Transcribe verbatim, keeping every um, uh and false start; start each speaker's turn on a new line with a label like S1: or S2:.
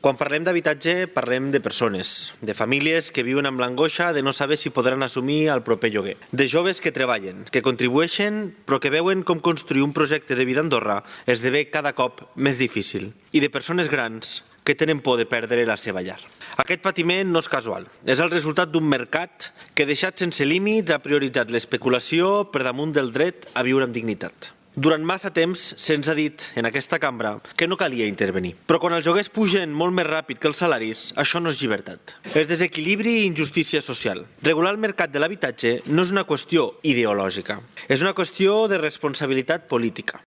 S1: Quan parlem d'habitatge, parlem de persones, de famílies que viuen amb l'angoixa de no saber si podran assumir el proper lloguer, de joves que treballen, que contribueixen, però que veuen com construir un projecte de vida a Andorra esdevé cada cop més difícil, i de persones grans que tenen por de perdre la seva llar. Aquest patiment no és casual, és el resultat d'un mercat que, deixat sense límits, ha prioritzat l'especulació per damunt del dret a viure amb dignitat. Durant massa temps se'ns ha dit en aquesta cambra que no calia intervenir. Però quan els lloguers pugen molt més ràpid que els salaris, això no és llibertat. És desequilibri i injustícia social. Regular el mercat de l'habitatge no és una qüestió ideològica, és una qüestió de responsabilitat política.